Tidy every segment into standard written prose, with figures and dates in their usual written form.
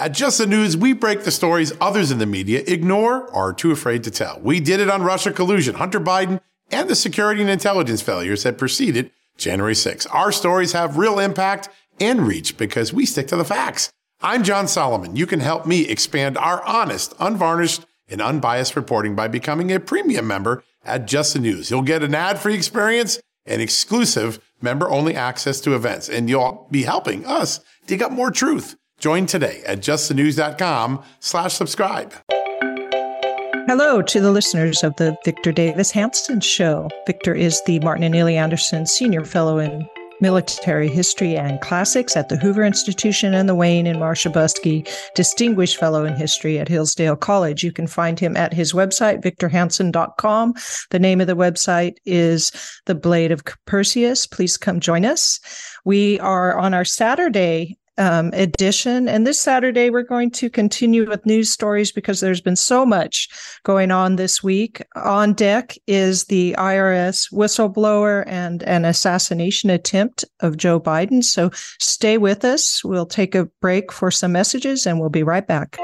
At Just the News, we break the stories others in the media ignore or are too afraid to tell. We did it on Russia collusion, Hunter Biden, and the security and intelligence failures that preceded January 6th. Our stories have real impact and reach because we stick to the facts. I'm John Solomon. You can help me expand our honest, unvarnished, and unbiased reporting by becoming a premium member at Just the News. You'll get an ad-free experience and exclusive member-only access to events, and you'll be helping us dig up more truth. Join today at justthenews.com/subscribe. Hello to the listeners of the Victor Davis Hanson Show. Victor is the Martin and Neely Anderson Senior Fellow in Military History and Classics at the Hoover Institution and the Wayne and Marcia Buskey Distinguished Fellow in History at Hillsdale College. You can find him at his website, victorhanson.com. The name of the website is The Blade of Perseus. Please come join us. We are on our Saturday edition. And this Saturday, we're going to continue with news stories because there's been so much going on this week. On deck is the IRS whistleblower and an assassination attempt of Joe Biden. So stay with us. We'll take a break for some messages and we'll be right back.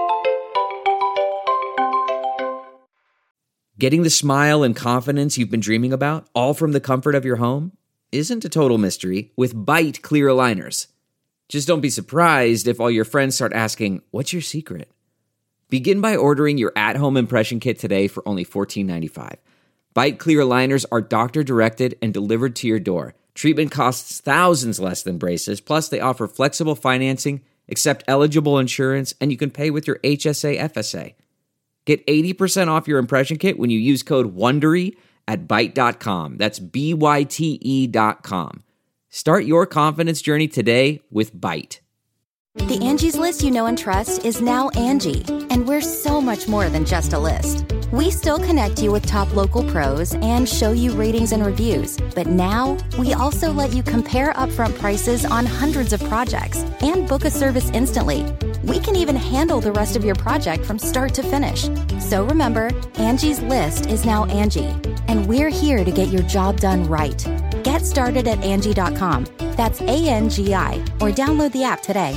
Getting the smile and confidence you've been dreaming about, all from the comfort of your home, isn't a total mystery with Byte clear aligners. Just don't be surprised if all your friends start asking, what's your secret? Begin by ordering your at-home impression kit today for only $14.95. Byte clear aligners are doctor-directed and delivered to your door. Treatment costs thousands less than braces, plus they offer flexible financing, accept eligible insurance, and you can pay with your HSA FSA. Get 80% off your impression kit when you use code WONDERY at Byte.com. That's BYTE.com. Start your confidence journey today with Byte. The Angie's List you know and trust is now Angie, and we're so much more than just a list. We still connect you with top local pros and show you ratings and reviews, but now we also let you compare upfront prices on hundreds of projects and book a service instantly. We can even handle the rest of your project from start to finish. So remember, Angie's List is now Angie, and we're here to get your job done right. Get started at Angie.com. That's ANGI, or download the app today.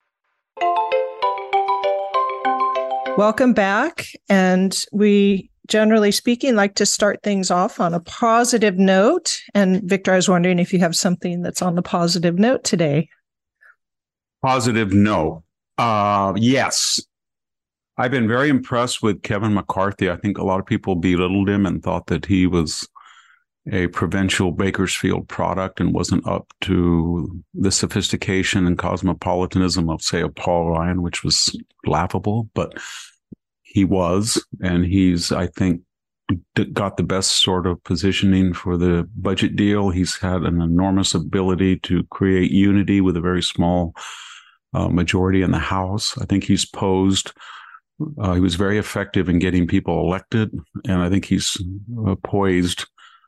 Welcome back. And we, generally speaking, like to start things off on a positive note. And Victor, I was wondering if you have something that's on the positive note today. Positive note. Yes. I've been very impressed with Kevin McCarthy. I think a lot of people belittled him and thought that he was a provincial Bakersfield product and wasn't up to the sophistication and cosmopolitanism of, say, a Paul Ryan, which was laughable, but he was, and he's, I think, got the best sort of positioning for the budget deal. He's had an enormous ability to create unity with a very small majority in the House. I think he's posed. He was very effective in getting people elected, and I think he's poised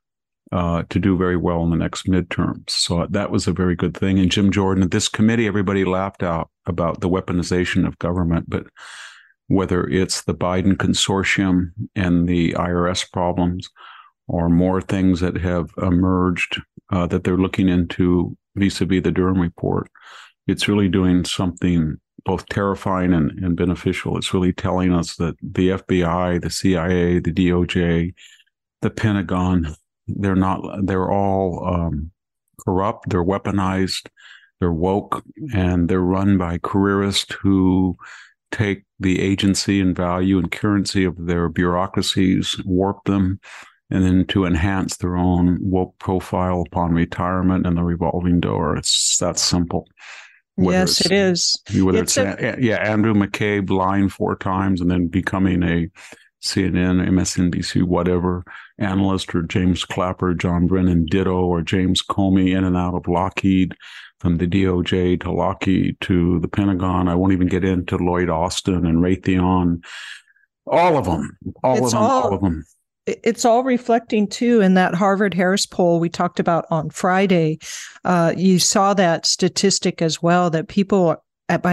to do very well in the next midterms. So that was a very good thing. And Jim Jordan, at this committee, everybody laughed out about the weaponization of government, but whether it's the Biden consortium and the IRS problems or more things that have emerged that they're looking into vis-a-vis the Durham report, it's really doing something both terrifying and beneficial. It's really telling us that the FBI, the CIA, the DOJ, the Pentagon, they're all corrupt, they're weaponized, they're woke, and they're run by careerists who take the agency and value and currency of their bureaucracies, warp them, and then to enhance their own woke profile upon retirement and the revolving door. It's that simple. Yes, it is. Whether it's Andrew McCabe lying 4 times and then becoming a CNN, MSNBC, whatever analyst, or James Clapper, John Brennan ditto, or James Comey in and out of Lockheed, from the DOJ to Lockheed to the Pentagon. I won't even get into Lloyd Austin and Raytheon. All of them. All of them. It's all reflecting, too, in that Harvard-Harris poll we talked about on Friday. You saw that statistic as well, that people by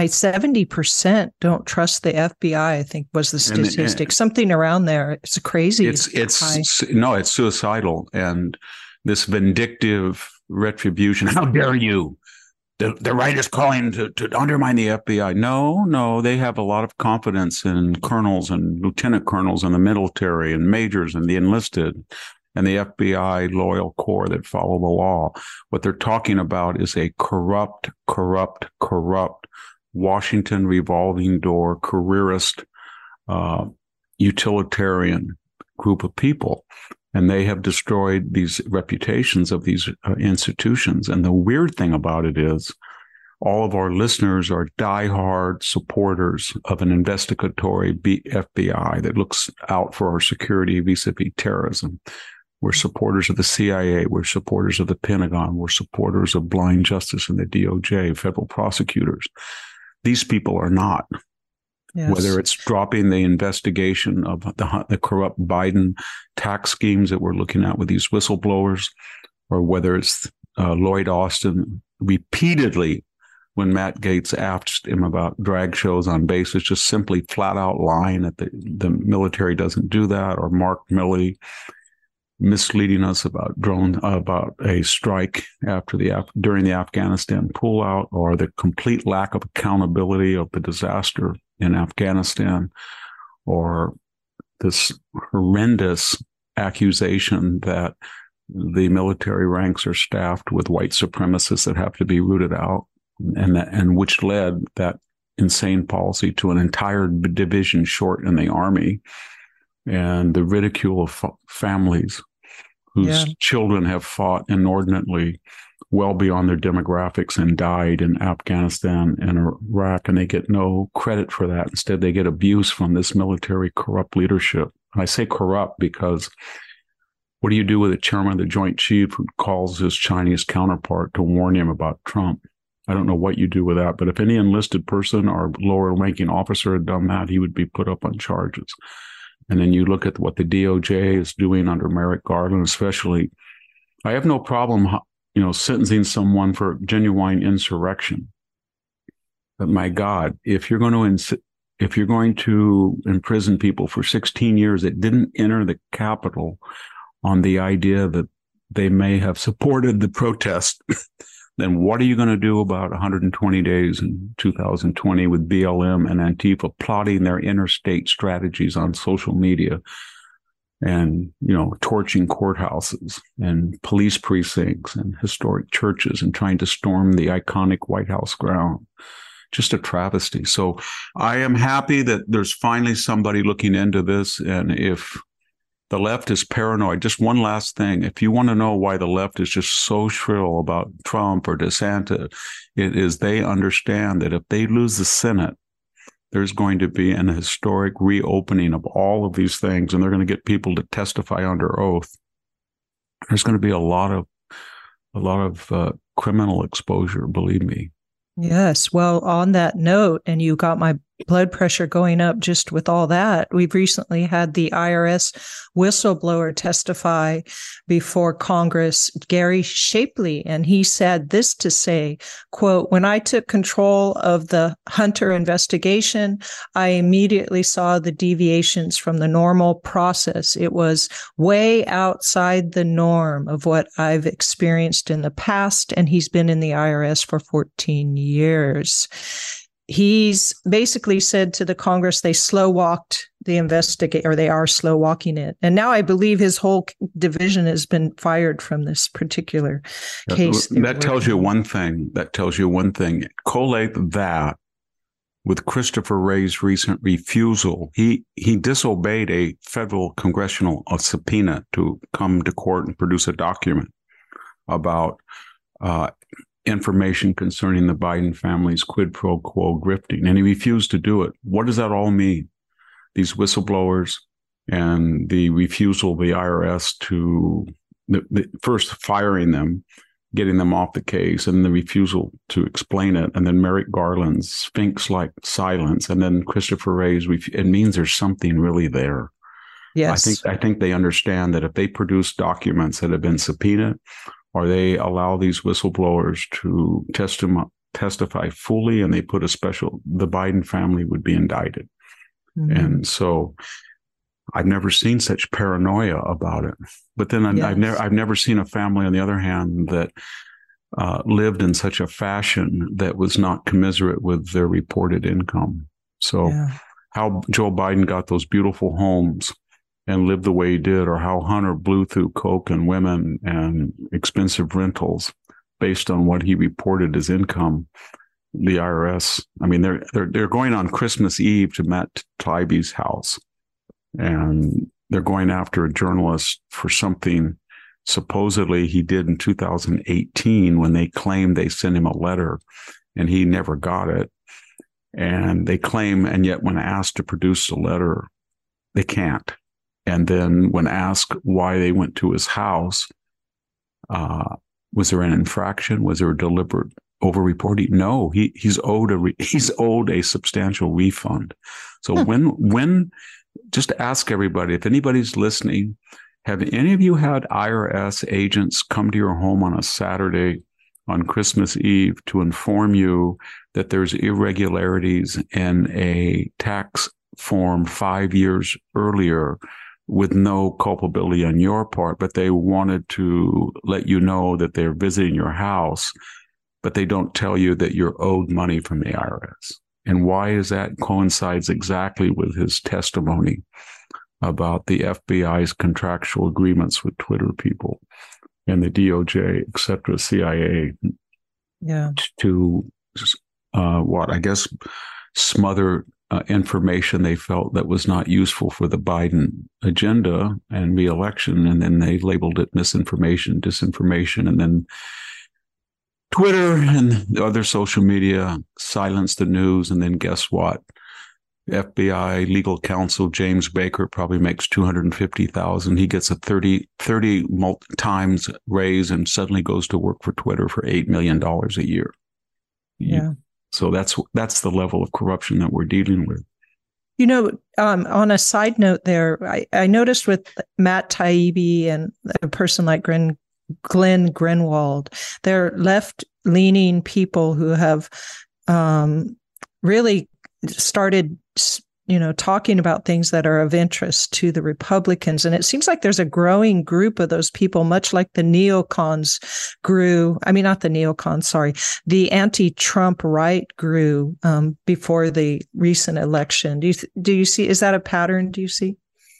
70% don't trust the FBI, I think was the statistic. Something around there. It's crazy. It's suicidal. And this vindictive retribution. How dare you? the right is calling to undermine the FBI. No, they have a lot of confidence in colonels and lieutenant colonels in the military and majors and the enlisted and the FBI loyal corps that follow the law. What they're talking about is a corrupt Washington revolving door careerist utilitarian group of people. And they have destroyed these reputations of these institutions. And the weird thing about it is all of our listeners are diehard supporters of an investigatory FBI that looks out for our security vis-a-vis terrorism. We're supporters of the CIA. We're supporters of the Pentagon. We're supporters of blind justice and the DOJ, federal prosecutors. These people are not. Yes. Whether it's dropping the investigation of the corrupt Biden tax schemes that we're looking at with these whistleblowers, or whether it's Lloyd Austin repeatedly, when Matt Gaetz asked him about drag shows on bases, just simply flat out lying that the military doesn't do that, or Mark Milley misleading us about about a strike during the Afghanistan pullout, or the complete lack of accountability of the disaster in Afghanistan, or this horrendous accusation that the military ranks are staffed with white supremacists that have to be rooted out, and which led that insane policy to an entire division short in the Army, and the ridicule of families whose children have fought inordinately well beyond their demographics and died in Afghanistan and Iraq, and they get no credit for that. Instead, they get abuse from this military corrupt leadership. And I say corrupt because what do you do with the chairman of the Joint Chief who calls his Chinese counterpart to warn him about Trump? I don't know what you do with that, but if any enlisted person or lower-ranking officer had done that, he would be put up on charges. And then you look at what the DOJ is doing under Merrick Garland, especially. I have no problem sentencing someone for genuine insurrection. But my God, if you're going to imprison people for 16 years that didn't enter the Capitol on the idea that they may have supported the protest, then what are you going to do about 120 days in 2020 with BLM and Antifa plotting their interstate strategies on social media? And, torching courthouses and police precincts and historic churches and trying to storm the iconic White House ground. Just a travesty. So I am happy that there's finally somebody looking into this. And if the left is paranoid, just one last thing. If you want to know why the left is just so shrill about Trump or DeSantis, it is they understand that if they lose the Senate, there's going to be an historic reopening of all of these things, and they're going to get people to testify under oath. There's going to be a lot of criminal exposure, believe me. Yes. Well, on that note, and you got my blood pressure going up just with all that, we've recently had the IRS whistleblower testify before Congress, Gary Shapley, and he said this to say, quote, "When I took control of the Hunter investigation, I immediately saw the deviations from the normal process. It was way outside the norm of what I've experienced in the past," and he's been in the IRS for 14 years. He's basically said to the Congress they slow walked the investigation, or they are slow walking it. And now I believe his whole division has been fired from this particular case. That tells you one thing. Collate that with Christopher Wray's recent refusal. He disobeyed a federal congressional subpoena to come to court and produce a document about information concerning the Biden family's quid pro quo grifting, and he refused to do it. What does that all mean? These whistleblowers and the refusal of the IRS to the first firing them, getting them off the case, and the refusal to explain it, and then Merrick Garland's sphinx-like silence, and then Christopher Wray's it means there's something really there. Yes. I think they understand that if they produce documents that have been subpoenaed, or they allow these whistleblowers to testify fully, and they put the Biden family would be indicted. Mm-hmm. And so I've never seen such paranoia about it. But then I've never seen a family, on the other hand, that lived in such a fashion that was not commiserate with their reported income. So how Joe Biden got those beautiful homes and lived the way he did, or how Hunter blew through coke and women and expensive rentals based on what he reported as income, the IRS, I mean, they're going on Christmas Eve to Matt Taibbi's house, and they're going after a journalist for something supposedly he did in 2018 when they claimed they sent him a letter and he never got it. And they claim, and yet when asked to produce the letter, they can't. And then when asked why they went to his house, was there an infraction? Was there a deliberate overreporting? No, he's owed a substantial refund. So when just ask everybody, if anybody's listening, have any of you had IRS agents come to your home on a Saturday on Christmas Eve to inform you that there's irregularities in a tax form 5 years earlier with no culpability on your part, but they wanted to let you know that they're visiting your house, but they don't tell you that you're owed money from the IRS? And why is that? Coincides exactly with his testimony about the FBI's contractual agreements with Twitter people and the DOJ, et cetera, CIA, to smother information they felt that was not useful for the Biden agenda and re-election. And then they labeled it misinformation, disinformation, and then Twitter and other social media silenced the news. And then guess what? FBI legal counsel James Baker probably makes $250,000. He gets a 30 times raise and suddenly goes to work for Twitter for $8 million a year. Yeah. So that's the level of corruption that we're dealing with. You know, on a side note there, I noticed with Matt Taibbi and a person like Glenn Greenwald, they're left-leaning people who have really started, talking about things that are of interest to the Republicans. And it seems like there's a growing group of those people, much like the neocons grew. I mean, not the neocons, sorry. The anti-Trump right grew before the recent election. Do you see, is that a pattern, do you see?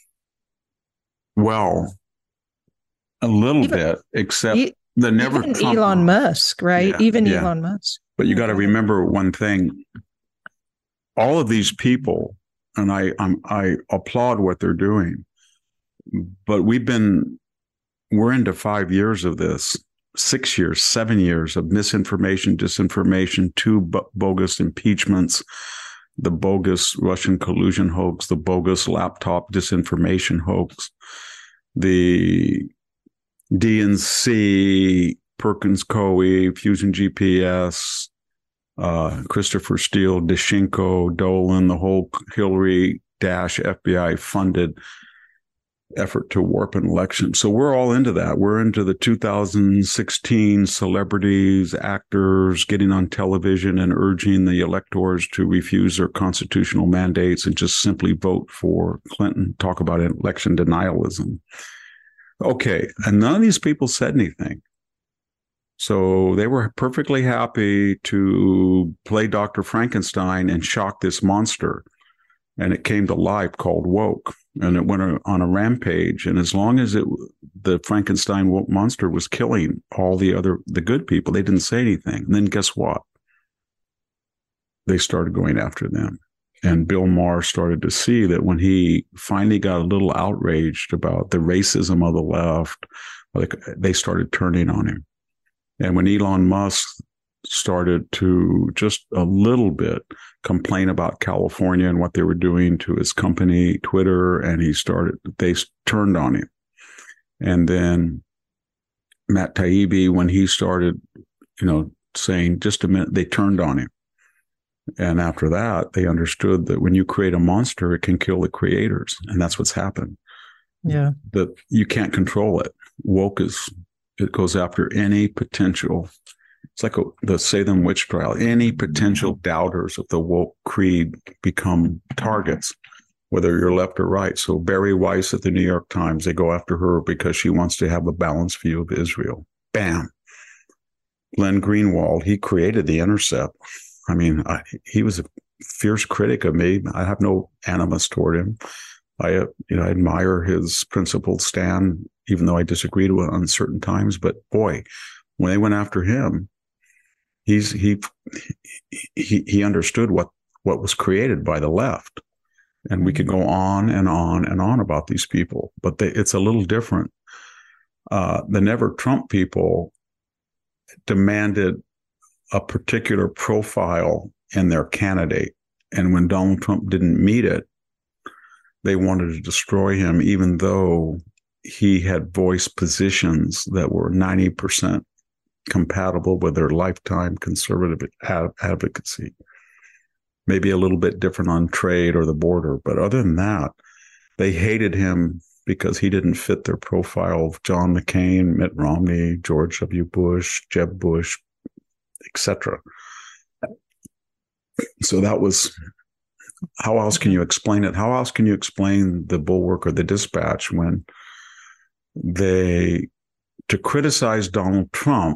Well, a little bit, except the never even Trump Elon Musk, right? Elon Musk. But you got to remember one thing. All of these people, and I applaud what they're doing, but we're into 5 years of this, 6 years, 7 years of misinformation, disinformation, 2 bogus impeachments, the bogus Russian collusion hoax, the bogus laptop disinformation hoax, the DNC, Perkins Coie, Fusion GPS, Christopher Steele, Deshchenko, Dolan, the whole Hillary FBI funded effort to warp an election. So we're all into that. We're into the 2016 celebrities, actors getting on television and urging the electors to refuse their constitutional mandates and just simply vote for Clinton. Talk about election denialism. Okay, and none of these people said anything. So they were perfectly happy to play Dr. Frankenstein and shock this monster. And it came to life called woke. And it went on a rampage. And as long as the Frankenstein woke monster was killing all the good people, they didn't say anything. And then guess what? They started going after them. And Bill Maher started to see that when he finally got a little outraged about the racism of the left, they started turning on him. And when Elon Musk started to just a little bit complain about California and what they were doing to his company, Twitter, and they turned on him. And then Matt Taibbi, when he started, saying, just a minute, they turned on him. And after that, they understood that when you create a monster, it can kill the creators. And that's what's happened. Yeah. That you can't control it. Woke it goes after any potential. It's like the Salem witch trial. Any potential doubters of the woke creed become targets, whether you're left or right. So Barry Weiss at the New York Times, they go after her because she wants to have a balanced view of Israel. Bam. Glenn Greenwald, he created The Intercept. I mean, he was a fierce critic of me. I have no animus toward him. I admire his principled stand, even though I disagreed with on certain times. But boy, when they went after him, he understood what was created by the left. And we could go on and on and on about these people, but it's a little different. The Never Trump people demanded a particular profile in their candidate. And when Donald Trump didn't meet it, they wanted to destroy him, even though he had voiced positions that were 90% compatible with their lifetime conservative advocacy. Maybe a little bit different on trade or the border. But other than that, they hated him because he didn't fit their profile of John McCain, Mitt Romney, George W. Bush, Jeb Bush, etc. So that was, how else can you explain it? How else can you explain the Bulwark or the Dispatch when to criticize Donald Trump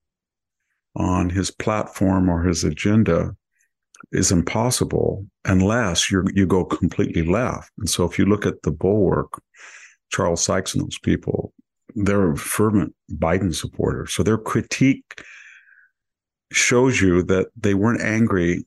on his platform or his agenda is impossible unless you go completely left. And so if you look at the Bulwark, Charles Sykes and those people, they're fervent Biden supporters. So their critique shows you that they weren't angry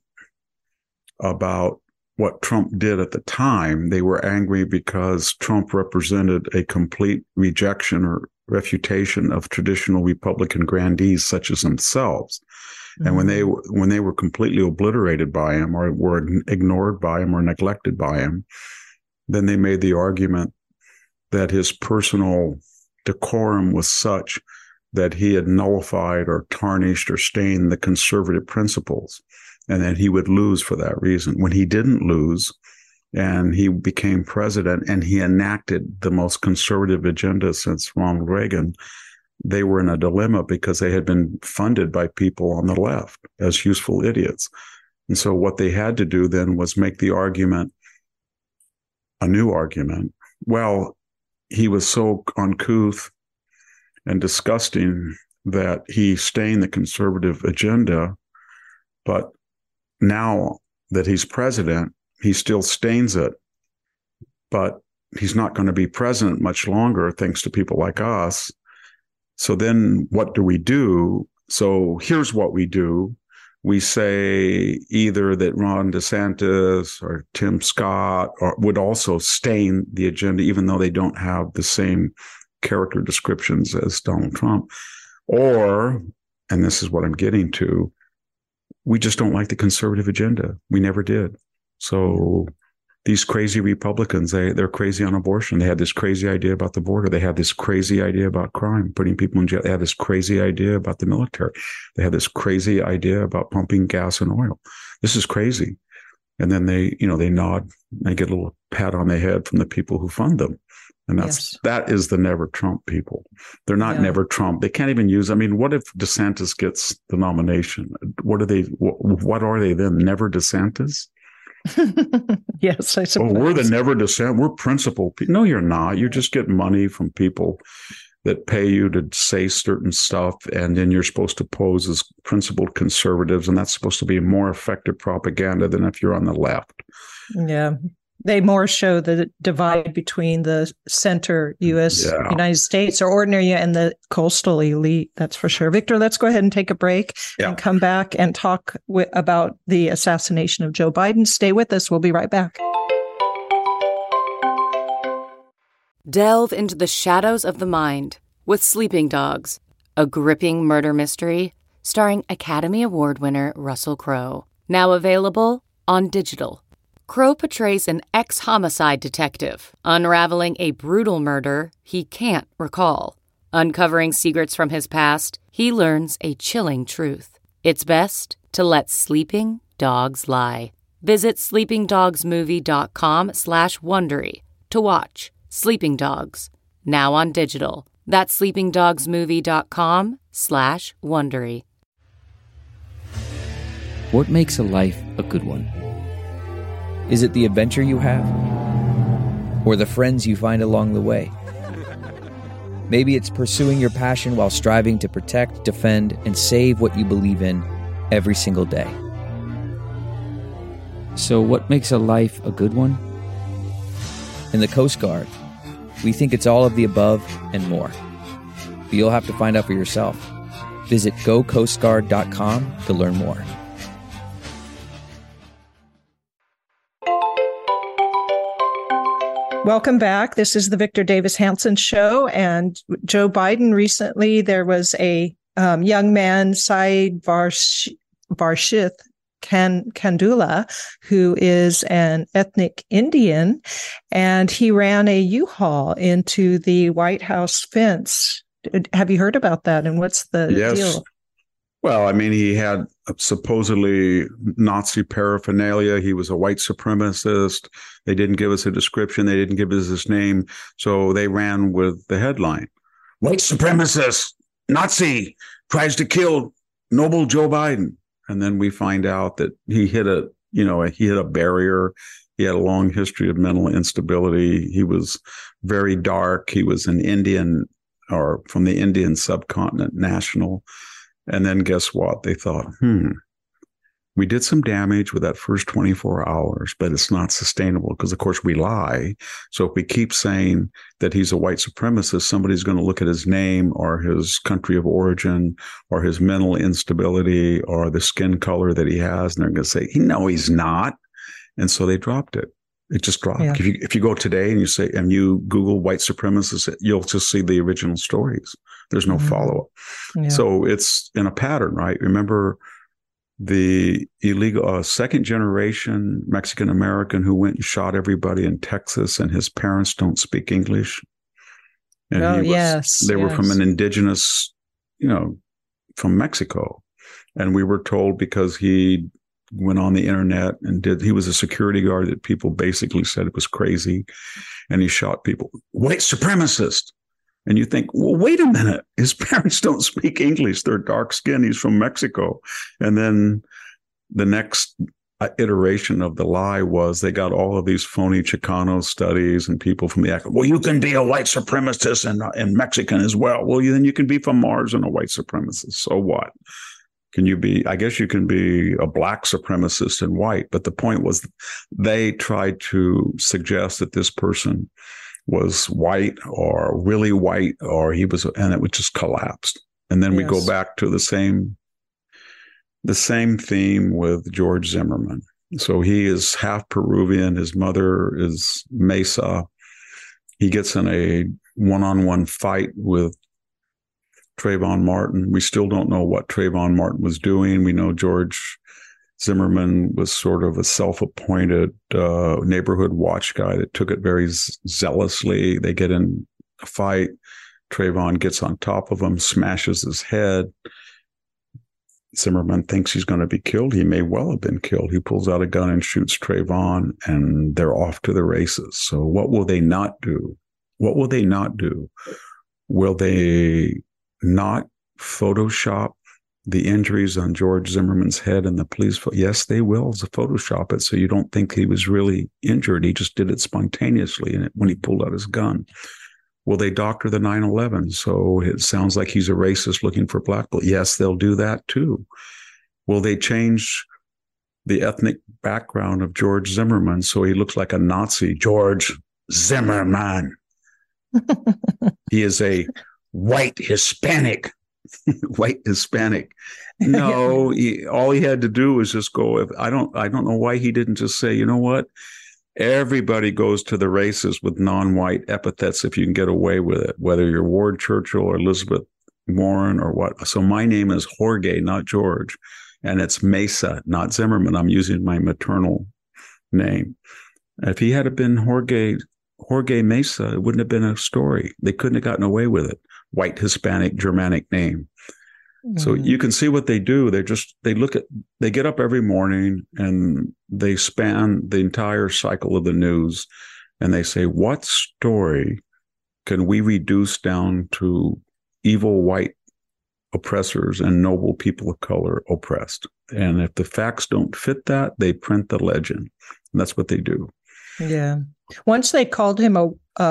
about what Trump did at the time. They were angry because Trump represented a complete rejection or refutation of traditional Republican grandees such as themselves. And when they were completely obliterated by him or were ignored by him or neglected by him, then they made the argument that his personal decorum was such that he had nullified or tarnished or stained the conservative principles, and that he would lose for that reason. When he didn't lose and he became president and he enacted the most conservative agenda since Ronald Reagan, they were in a dilemma because they had been funded by people on the left as useful idiots. And so what they had to do then was make the argument, a new argument. Well, he was so uncouth and disgusting that he stained the conservative agenda, but now that he's president, he still stains it, but he's not going to be president much longer, thanks to people like us. So then what do we do? So here's what we do. We say either that Ron DeSantis or Tim Scott would also stain the agenda, even though they don't have the same character descriptions as Donald Trump. Or, and this is what I'm getting to, we just don't like the conservative agenda. We never did. So these crazy Republicans, they're crazy on abortion. They had this crazy idea about the border. They had this crazy idea about crime, putting people in jail. They had this crazy idea about the military. They had this crazy idea about pumping gas and oil. This is crazy. And then they nod, they get a little pat on the head from the people who fund them. And that is the Never Trump people. They're not Never Trump. They can't even use, what if DeSantis gets the nomination? What are they then? Never DeSantis? Yes, I suppose. Oh, we're the Never DeSantis. We're principled people. No, you're not. You just get money from people that pay you to say certain stuff, and then you're supposed to pose as principled conservatives, and that's supposed to be more effective propaganda than if you're on the left. Yeah. They more show the divide between the center United States or ordinary and the coastal elite. That's for sure. Victor, let's go ahead and take a break and come back and talk about the assassination of Joe Biden. Stay with us. We'll be right back. Delve into the shadows of the mind with Sleeping Dogs, a gripping murder mystery starring Academy Award winner Russell Crowe. Now available on digital. Crowe portrays an ex-homicide detective unraveling a brutal murder he can't recall. Uncovering secrets from his past, he learns a chilling truth. It's best to let sleeping dogs lie. Visit sleepingdogsmovie.com/Wondery to watch Sleeping Dogs, now on digital. That's sleepingdogsmovie.com/Wondery. What makes a life a good one? Is it the adventure you have? Or the friends you find along the way? Maybe it's pursuing your passion while striving to protect, defend, and save what you believe in every single day. So what makes a life a good one? In the Coast Guard, we think it's all of the above and more. But you'll have to find out for yourself. Visit gocoastguard.com to learn more. Welcome back. This is the Victor Davis Hanson Show. And Joe Biden recently, there was a young man, Syed Varshith Kandula, who is an ethnic Indian, and he ran a U-Haul into the White House fence. Have you heard about that? And what's the deal? Well, I mean, he had supposedly Nazi paraphernalia. He was a white supremacist. They didn't give us a description. They didn't give us his name. So they ran with the headline, "White supremacist, Nazi, tries to kill noble Joe Biden." And then we find out that he hit a barrier. He had a long history of mental instability. He was very dark. He was an Indian, or from the Indian subcontinent, national. And then guess what? They thought, we did some damage with that first 24 hours, but it's not sustainable because, of course, we lie. So if we keep saying that he's a white supremacist, somebody's going to look at his name or his country of origin or his mental instability or the skin color that he has, and they're going to say, no, he's not. And so they dropped it. It just dropped. Yeah. If you go today and you Google white supremacists, you'll just see the original stories. There's no follow-up. Yeah. So it's in a pattern, right? Remember the illegal second-generation Mexican-American who went and shot everybody in Texas, and his parents don't speak English. And they were from an indigenous, from Mexico. And we were told because he went on the internet and he was a security guard that people basically said it was crazy, and he shot people. White supremacist. And you think, well, wait a minute. His parents don't speak English. They're dark skinned. He's from Mexico. And then the next iteration of the lie was they got all of these phony Chicano studies and people from the well, you can be a white supremacist and Mexican as well. Well, then you can be from Mars and a white supremacist. So what? I guess you can be a black supremacist and white. But the point was they tried to suggest that this person was white or really white, or and it would just collapsed. And then we go back to the same theme with George Zimmerman. So he is half Peruvian. His mother is Mesa. He gets in a one-on-one fight with Trayvon Martin. We still don't know what Trayvon Martin was doing. We know George Zimmerman was sort of a self-appointed neighborhood watch guy that took it very zealously. They get in a fight. Trayvon gets on top of him, smashes his head. Zimmerman thinks he's going to be killed. He may well have been killed. He pulls out a gun and shoots Trayvon, and they're off to the races. So what will they not do? What will they not do? Will they not Photoshop the injuries on George Zimmerman's head and the police? Yes, they will Photoshop it so you don't think he was really injured. He just did it spontaneously when he pulled out his gun. Will they doctor the 9/11 so it sounds like he's a racist looking for black people? Yes, they'll do that too. Will they change the ethnic background of George Zimmerman so he looks like a Nazi? George Zimmerman. He is a white Hispanic. White Hispanic. No, all he had to do was just go. I don't know why he didn't just say, you know what? Everybody goes to the races with non-white epithets if you can get away with it, whether you're Ward Churchill or Elizabeth Warren or what. So my name is Jorge, not George, and it's Mesa, not Zimmerman. I'm using my maternal name. If he had been Jorge Mesa, it wouldn't have been a story. They couldn't have gotten away with it. White, Hispanic, Germanic name. So you can see what they do. They get up every morning and they span the entire cycle of the news, and they say, what story can we reduce down to evil white oppressors and noble people of color oppressed? And if the facts don't fit that, they print the legend. And that's what they do. Yeah. Once they called him a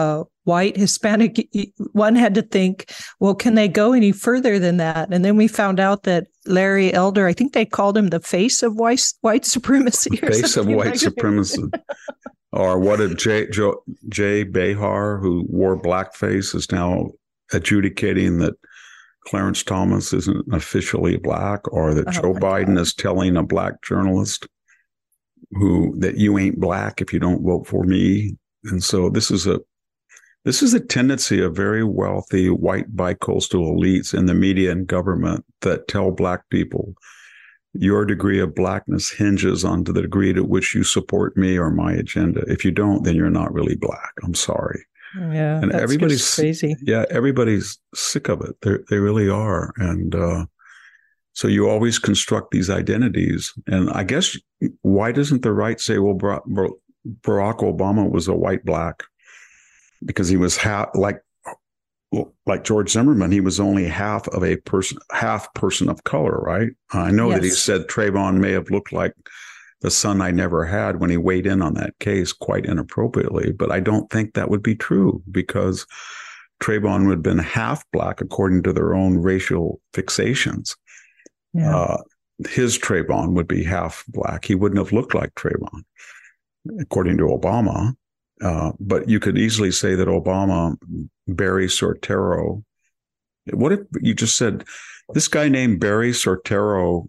white, Hispanic. One had to think, well, can they go any further than that? And then we found out that Larry Elder, I think they called him the face of white supremacy. Face of white supremacy. Or what did Jay Behar, who wore blackface, is now adjudicating that Clarence Thomas isn't officially black, or that Joe Biden is telling a black journalist that you ain't black if you don't vote for me. And so this is a tendency of very wealthy white bicoastal elites in the media and government that tell black people, your degree of blackness hinges on to the degree to which you support me or my agenda. If you don't, then you're not really black. I'm sorry. Yeah, and that's everybody's crazy. Yeah, everybody's sick of it. They really are. And so you always construct these identities. And I guess, why doesn't the right say, well, Barack Obama was a white black? Because he was like George Zimmerman, he was only half person of color, right? I know that he said Trayvon may have looked like the son I never had when he weighed in on that case quite inappropriately, but I don't think that would be true, because Trayvon would have been half black according to their own racial fixations. Yeah. His Trayvon would be half black. He wouldn't have looked like Trayvon, according to Obama. But you could easily say that Obama, Barry Soetoro, what if you just said, this guy named Barry Soetoro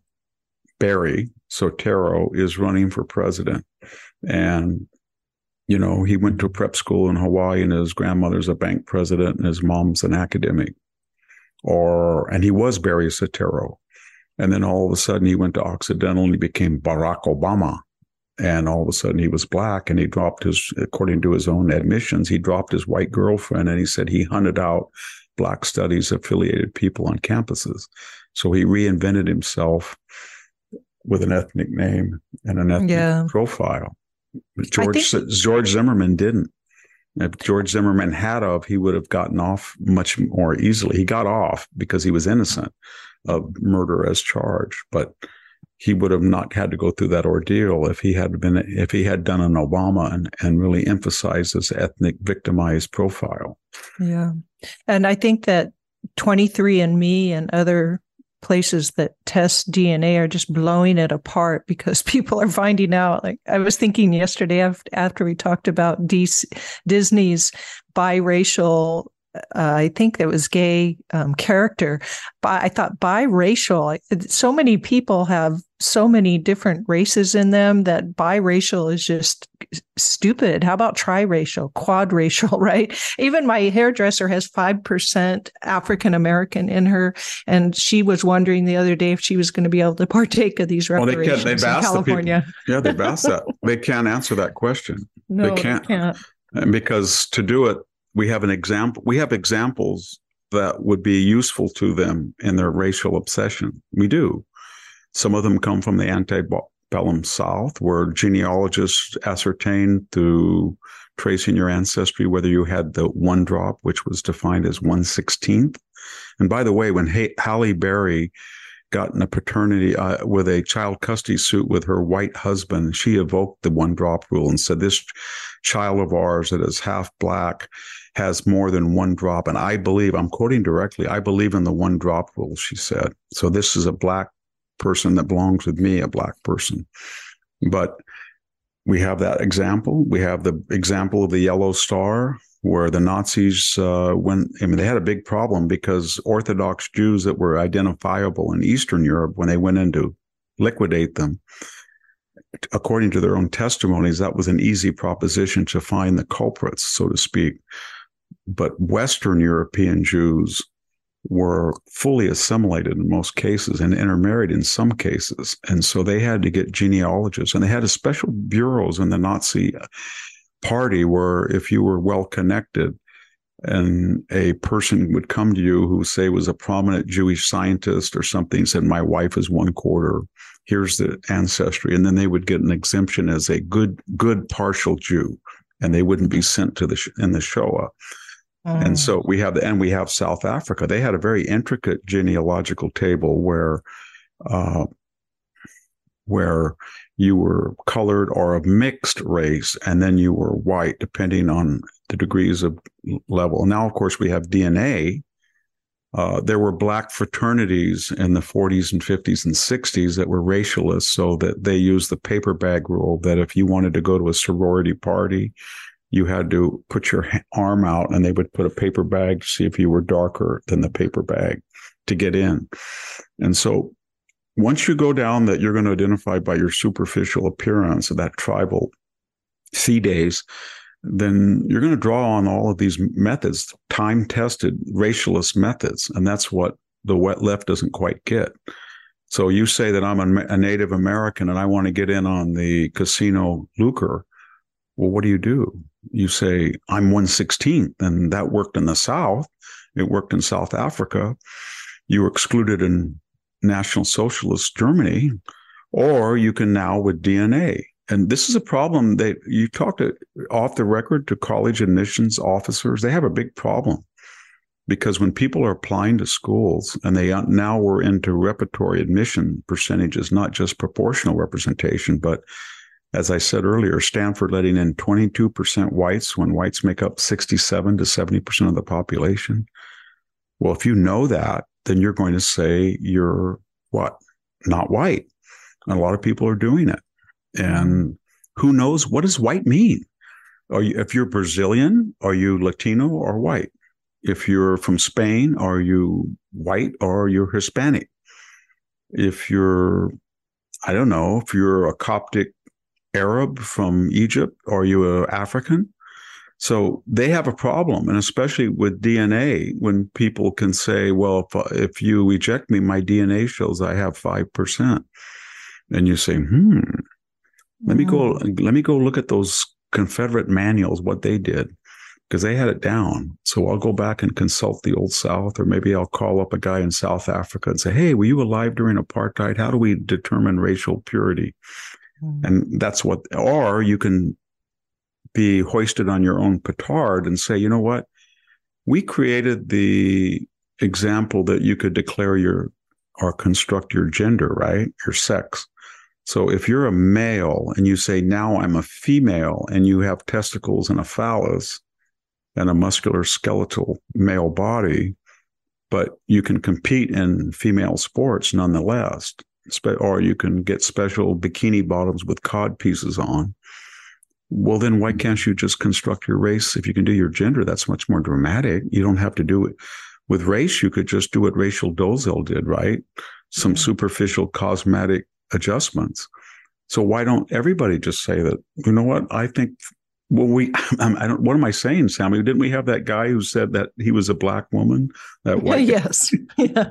is running for president. And, he went to prep school in Hawaii, and his grandmother's a bank president and his mom's an academic. And he was Barry Soetoro. And then all of a sudden he went to Occidental and he became Barack Obama. And all of a sudden he was black, and he dropped according to his own admissions, he dropped his white girlfriend, and he said he hunted out black studies affiliated people on campuses. So he reinvented himself with an ethnic name and an ethnic profile. George Zimmerman didn't. If George Zimmerman he would have gotten off much more easily. He got off because he was innocent of murder as charged, but he would have not had to go through that ordeal if he had done an Obama and really emphasized this ethnic victimized profile. Yeah. And I think that 23andMe and other places that test DNA are just blowing it apart, because people are finding out. Like, I was thinking yesterday after we talked about Disney's biracial, I think that was gay character. But I thought biracial, so many people have so many different races in them that biracial is just stupid. How about triracial, quadracial, right? Even my hairdresser has 5% African-American in her. And she was wondering the other day if she was going to be able to partake of these reparations in California. They've asked that. They can't answer that question. No, they can't. Because to do it, we have examples that would be useful to them in their racial obsession. We do. Some of them come from the antebellum South, where genealogists ascertained through tracing your ancestry whether you had the one drop, which was defined as 1/16. And by the way, when Halle Berry got in a paternity with a child custody suit with her white husband, she evoked the one drop rule and said, this child of ours that is half black has more than one drop. And I believe, I'm quoting directly, I believe in the one drop rule, she said. So this is a black person that belongs with me, a black person. But we have that example. We have the example of the Yellow Star, where the Nazis, they had a big problem because Orthodox Jews that were identifiable in Eastern Europe, when they went in to liquidate them, according to their own testimonies, that was an easy proposition to find the culprits, so to speak. But Western European Jews were fully assimilated in most cases and intermarried in some cases. And so they had to get genealogists, and they had a special bureaus in the Nazi party where if you were well connected and a person would come to you who, say, was a prominent Jewish scientist or something, said, my wife is 1/4, here's the ancestry. And then they would get an exemption as a good partial Jew, and they wouldn't be sent to in the Shoah. And so we have South Africa. They had a very intricate genealogical table where you were colored or of mixed race, and then you were white, depending on the degrees of level. Now, of course, we have DNA. There were black fraternities in the 40s and 50s and 60s that were racialist, so that they used the paper bag rule, that if you wanted to go to a sorority party, you had to put your arm out and they would put a paper bag to see if you were darker than the paper bag to get in. And so once you go down that you're going to identify by your superficial appearance of that tribal days, then you're going to draw on all of these methods, time-tested racialist methods. And that's what the left doesn't quite get. So you say that I'm a Native American and I want to get in on the casino lucre. Well, what do? You say, I'm 1/16th, and that worked in the South. It worked in South Africa. You were excluded in National Socialist Germany, or you can now with DNA. And this is a problem that you talk to off the record to college admissions officers. They have a big problem because when people are applying to schools and they now we're into repertory admission percentages, not just proportional representation, but as I said earlier, Stanford letting in 22% whites when whites make up 67 to 70% of the population. Well, if you know that, then you're going to say you're what? Not white. And a lot of people are doing it. And who knows, what does white mean? If you're Brazilian, are you Latino or white? If you're from Spain, are you white or you're Hispanic? If you're, I don't know, if you're a Coptic Arab from Egypt, are you an African? So they have a problem, and especially with DNA, when people can say, well, if you eject me, my DNA shows I have 5%. And you say, let me go look at those Confederate manuals, what they did, because they had it down. So I'll go back and consult the Old South, or maybe I'll call up a guy in South Africa and say, hey, were you alive during apartheid? How do we determine racial purity? And that's what, or you can be hoisted on your own petard and say, you know what? We created the example that you could declare or construct your gender, right? Your sex. So if you're a male and you say, now I'm a female, and you have testicles and a phallus and a muscular skeletal male body, but you can compete in female sports nonetheless, or you can get special bikini bottoms with cod pieces on. Well, then why can't you just construct your race? If you can do your gender, that's much more dramatic. You don't have to do it with race. You could just do what Rachel Dolezal did, right? Some superficial cosmetic adjustments. So why don't everybody just say that, you know what? I think, well, what am I saying, Sammy? Didn't we have that guy who said that he was a black woman? That white Yes. Yeah.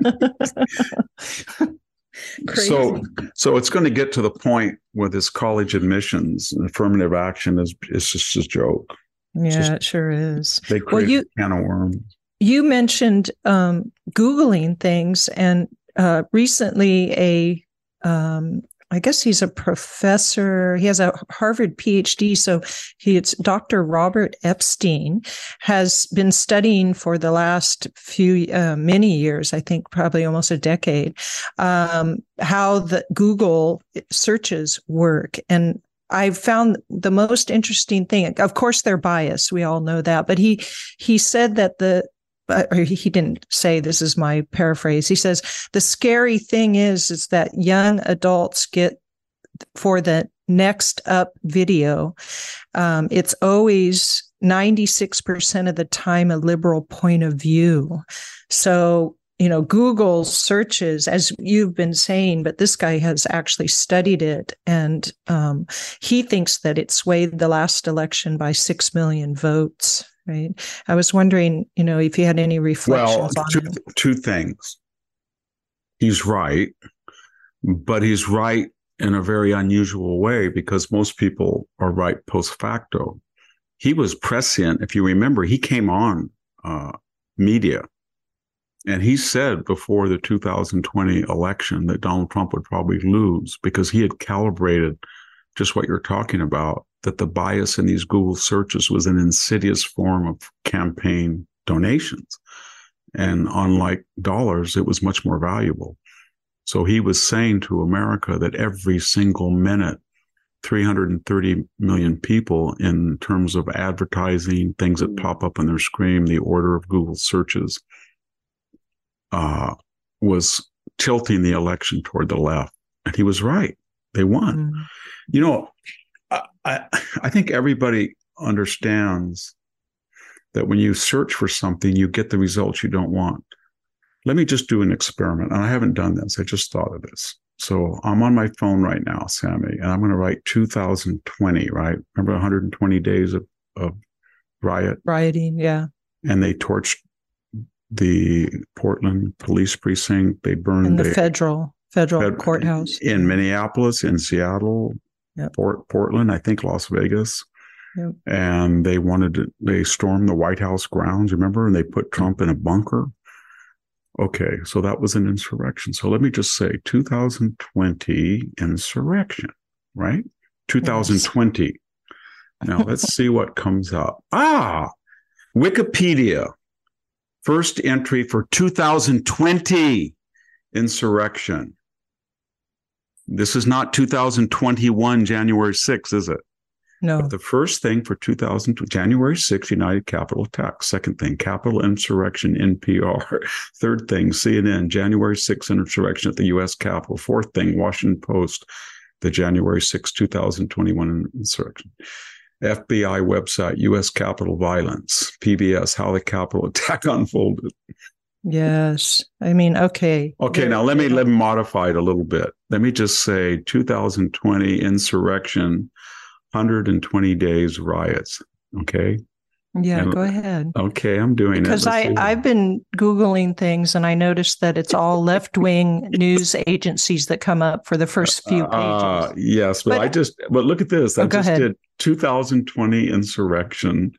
Crazy. So it's going to get to the point where this college admissions and affirmative action is just a joke. Yeah, it sure is. They create a can of worms. You mentioned Googling things, and recently I guess he's a professor. He has a Harvard PhD. So it's Dr. Robert Epstein has been studying for the last many years, I think probably almost a decade, how the Google searches work. And I found the most interesting thing, of course, they're biased. We all know that. But he said that he didn't say, this is my paraphrase. He says, the scary thing is that young adults get, for the next up video, it's always 96% of the time a liberal point of view. So, Google searches, as you've been saying, but this guy has actually studied it. And he thinks that it swayed the last election by 6 million votes. Right. I was wondering, if you had any reflections on it. Two things. He's right, but he's right in a very unusual way, because most people are right post facto. He was prescient. If you remember, he came on media and he said before the 2020 election that Donald Trump would probably lose, because he had calibrated just what you're talking about, that the bias in these Google searches was an insidious form of campaign donations. And unlike dollars, it was much more valuable. So he was saying to America that every single minute 330 million people in terms of advertising, things that pop up on their screen, the order of Google searches, was tilting the election toward the left. And he was right. They won. You know, I think everybody understands that when you search for something, you get the results you don't want. Let me just do an experiment. And I haven't done this. I just thought of this. So I'm on my phone right now, Sammy, and I'm going to write 2020, right? Remember 120 days of rioting? Yeah. And they torched the Portland police precinct. They burned the federal courthouse in Minneapolis, in Seattle, Portland, I think Las Vegas. Yep. And they stormed the White House grounds, remember? And they put Trump in a bunker. Okay, so that was an insurrection. So let me just say 2020 insurrection, right? 2020. Yes. Now let's see what comes up. Wikipedia. First entry for 2020 insurrection. This is not 2021 January 6th, is it? No. But the first thing for 2000, January 6th, United Capitol attack. Second thing, Capitol insurrection, NPR. Third thing, CNN, January 6th insurrection at the U.S. Capitol. Fourth thing, Washington Post, the January 6th, 2021 insurrection. FBI website, U.S. Capitol violence. PBS, how the Capitol attack unfolded. Yes. I mean, okay. Okay, now let me modify it a little bit. Let me just say 2020 insurrection, 120 days riots. Okay. Yeah, go ahead. Okay, I'm doing because it. Because I've been Googling things and I noticed that it's all left-wing news agencies that come up for the first few pages. Yes, but look at this. I just did 2020 insurrection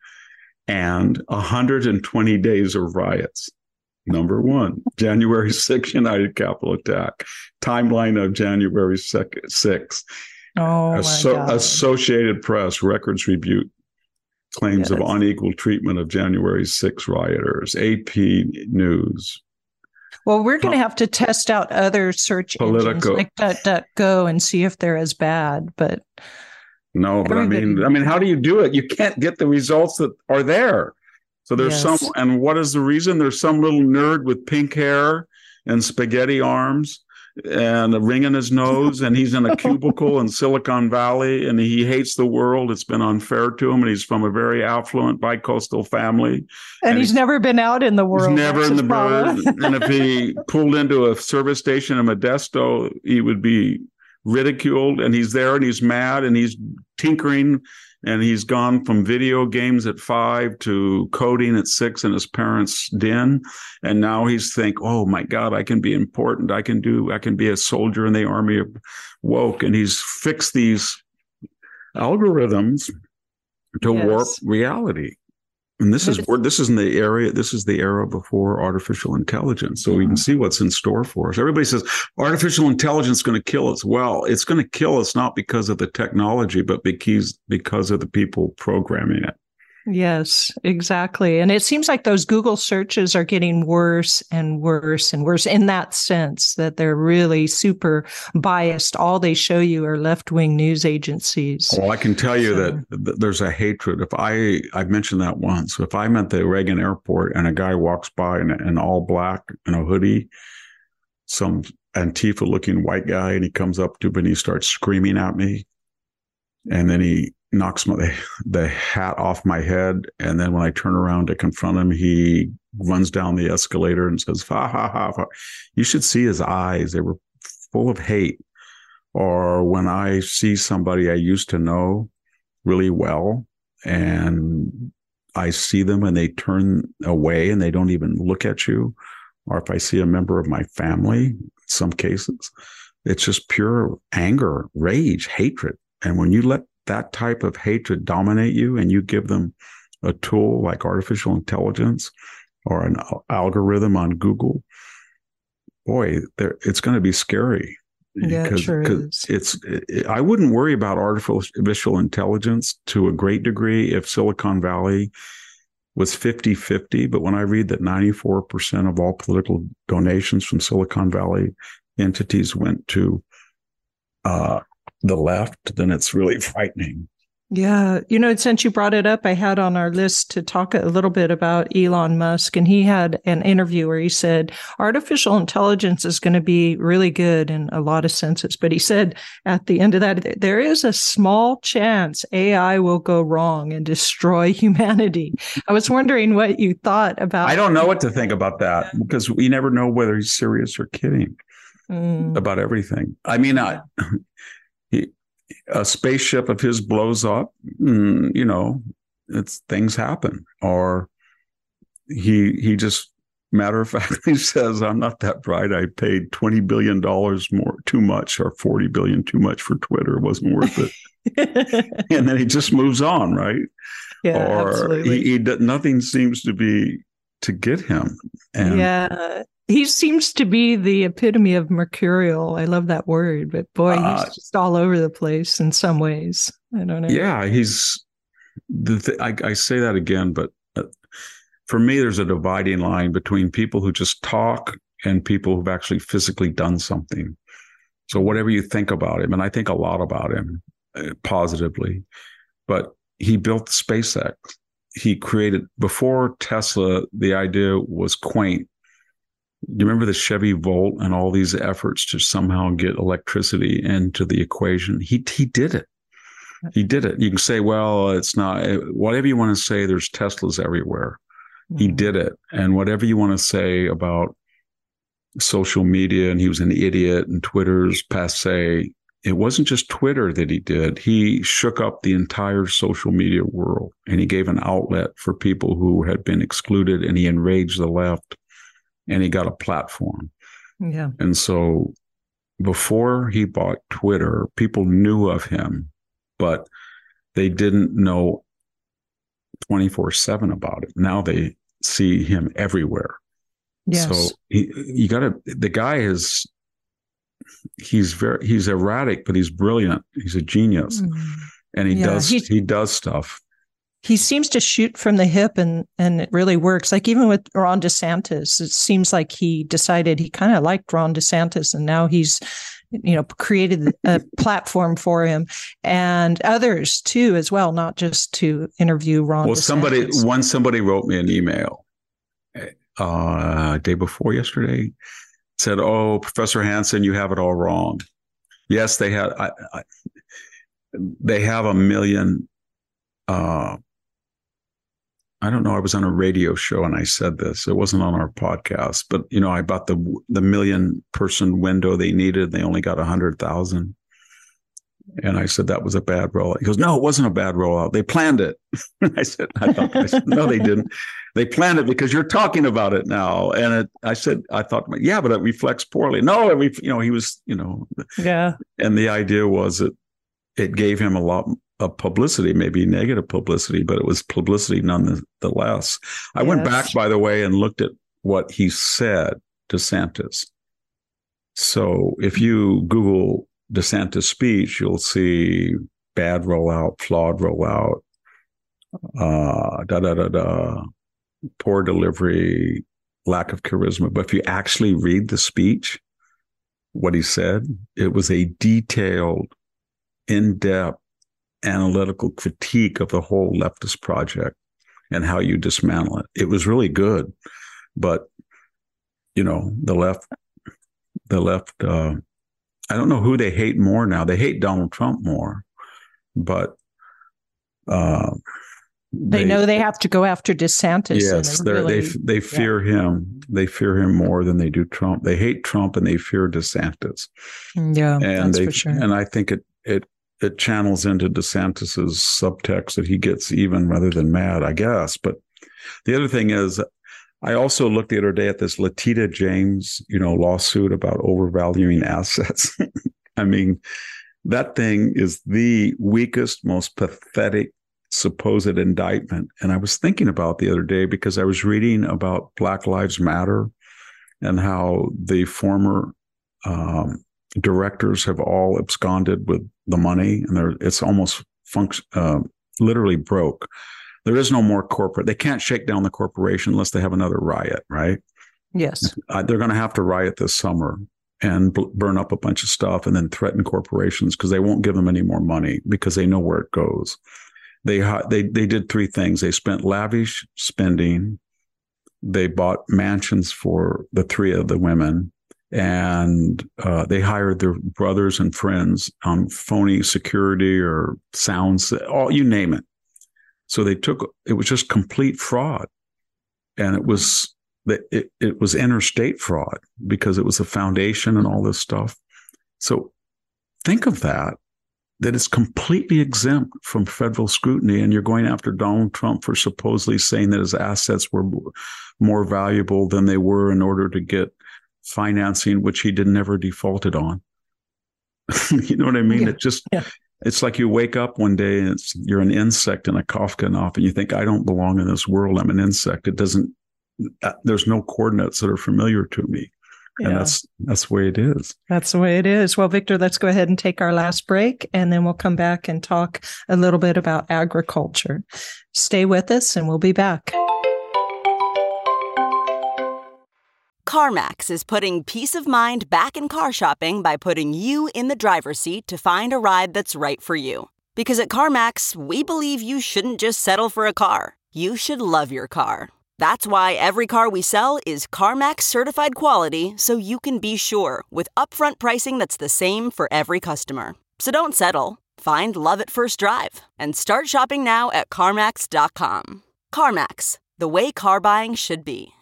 and 120 days of riots. Number one, January 6th, United Capitol attack. Timeline of January 6th. Oh, my God. Associated Press, records rebuke claims of unequal treatment of January 6 rioters. AP News. Well, we're going to have to test out other search engines like DuckDuckGo and see if they're as bad. But no, but I mean, how do you do it? You can't get the results that are there. So there's and what is the reason? There's some little nerd with pink hair and spaghetti arms and a ring in his nose, and he's in a cubicle in Silicon Valley, and he hates the world. It's been unfair to him, and he's from a very affluent bicoastal family. And he's never been out in the world. He's never in the bird. And if he pulled into a service station in Modesto, he would be ridiculed, and he's there, and he's mad, and he's tinkering. And he's gone from video games at 5 to coding at 6 in his parents' den. And now he's oh my God, I can be important. I can be a soldier in the army of woke. And he's fixed these algorithms to warp reality. And this is the era before artificial intelligence. So we can see what's in store for us. Everybody says artificial intelligence is going to kill us. Well, it's going to kill us not because of the technology, but because of the people programming it. Yes, exactly. And it seems like those Google searches are getting worse and worse and worse in that sense that they're really super biased. All they show you are left-wing news agencies. Well, I can tell you that there's a hatred. If I've mentioned that once. If I'm at the Reagan airport and a guy walks by in all black in a hoodie, some Antifa-looking white guy, and he comes up to me and he starts screaming at me, and then he knocks the hat off my head. And then when I turn around to confront him, he runs down the escalator and says, "Ha, ha, ha, ha." You should see his eyes. They were full of hate. Or when I see somebody I used to know really well, and I see them and they turn away and they don't even look at you. Or if I see a member of my family, in some cases, it's just pure anger, rage, hatred. And when you let that type of hatred dominate you and you give them a tool like artificial intelligence or an algorithm on Google, boy, it's going to be scary. Yeah, it sure is. I wouldn't worry about artificial intelligence to a great degree if Silicon Valley was 50-50. But when I read that 94% of all political donations from Silicon Valley entities went to the left, then it's really frightening. Yeah. Since you brought it up, I had on our list to talk a little bit about Elon Musk, and he had an interview where he said artificial intelligence is going to be really good in a lot of senses. But he said at the end of that, there is a small chance AI will go wrong and destroy humanity. I was wondering what you thought about. I don't know what to think about that, because we never know whether he's serious or kidding about everything. I mean, a spaceship of his blows up, things happen. Or he just matter of factly says, I'm not that bright. I paid $20 billion too much, or $40 billion too much for Twitter. It wasn't worth it. And then he just moves on, right? Yeah, or absolutely. Nothing seems to get him. And yeah. He seems to be the epitome of mercurial. I love that word, but boy, he's just all over the place in some ways. I don't know. Yeah, he's I say that again, but for me, there's a dividing line between people who just talk and people who've actually physically done something. So whatever you think about him, and I think a lot about him positively, but he built SpaceX. He created, before Tesla, the idea was quaint. You remember the Chevy Volt and all these efforts to somehow get electricity into the equation? He did it. He did it. You can say, well, it's not, whatever you want to say, there's Teslas everywhere. He did it. And whatever you want to say about social media, and he was an idiot and Twitter's passé, it wasn't just Twitter that he did. He shook up the entire social media world, and he gave an outlet for people who had been excluded, and he enraged the left. And he got a platform. Yeah. And so before he bought Twitter, people knew of him, but they didn't know 24/7 about it. Now they see him everywhere. Yes. So the guy he's erratic, but he's brilliant. He's a genius. And he does stuff. He seems to shoot from the hip, and it really works. Like even with Ron DeSantis, it seems like he decided he kind of liked Ron DeSantis, and now he's, created a platform for him and others too, as well, not just to interview Ron DeSantis. Somebody wrote me an email day before yesterday, said, "Oh, Professor Hansen, you have it all wrong." Yes, they have. They have a million. I don't know. I was on a radio show and I said this. It wasn't on our podcast, but about the 1 million person window they needed. They only got 100,000. And I said that was a bad rollout. He goes, "No, it wasn't a bad rollout. They planned it." I said, "No, they didn't. They planned it because you're talking about it now." And I thought, yeah, but it reflects poorly. No, he was, yeah. And the idea was that it gave him a lot of publicity, maybe negative publicity, but it was publicity nonetheless. I went back, by the way, and looked at what he said, DeSantis. So if you Google DeSantis speech, you'll see bad rollout, flawed rollout, poor delivery, lack of charisma. But if you actually read the speech, what he said, it was a detailed, in-depth, analytical critique of the whole leftist project and how you dismantle it. It was really good, but the left, I don't know who they hate more now. They hate Donald Trump more, but they know they have to go after DeSantis. Yes, they fear him. They fear him more than they do Trump. They hate Trump and they fear DeSantis. Yeah, and that's for sure. And I think it channels into DeSantis's subtext that he gets even rather than mad, I guess. But the other thing is, I also looked the other day at this Letitia James, lawsuit about overvaluing assets. I mean, that thing is the weakest, most pathetic supposed indictment. And I was thinking about the other day because I was reading about Black Lives Matter and how the former directors have all absconded with the money, and it's almost literally broke. There is no more corporate. They can't shake down the corporation unless they have another riot, right? Yes. They're going to have to riot this summer. and burn up a bunch of stuff and then threaten corporations because they won't give them any more money because they know where it goes. They did three things. They spent lavish spending. They bought mansions for the three of the women, and they hired their brothers and friends on phony security or sounds, all you name it. So it was just complete fraud, and it was interstate fraud because it was a foundation and all this stuff. So think of that it's completely exempt from federal scrutiny, and you're going after Donald Trump for supposedly saying that his assets were more valuable than they were in order to get financing, which he never defaulted on. You know what I mean? Yeah. It's like you wake up one day and you're an insect in a Kafka novel, and you think, I don't belong in this world. I'm an insect. There's no coordinates that are familiar to me. Yeah. And that's the way it is. That's the way it is. Well, Victor, let's go ahead and take our last break, and then we'll come back and talk a little bit about agriculture. Stay with us, and we'll be back. CarMax is putting peace of mind back in car shopping by putting you in the driver's seat to find a ride that's right for you. Because at CarMax, we believe you shouldn't just settle for a car. You should love your car. That's why every car we sell is CarMax certified quality, so you can be sure with upfront pricing that's the same for every customer. So don't settle. Find love at first drive and start shopping now at CarMax.com. CarMax, the way car buying should be.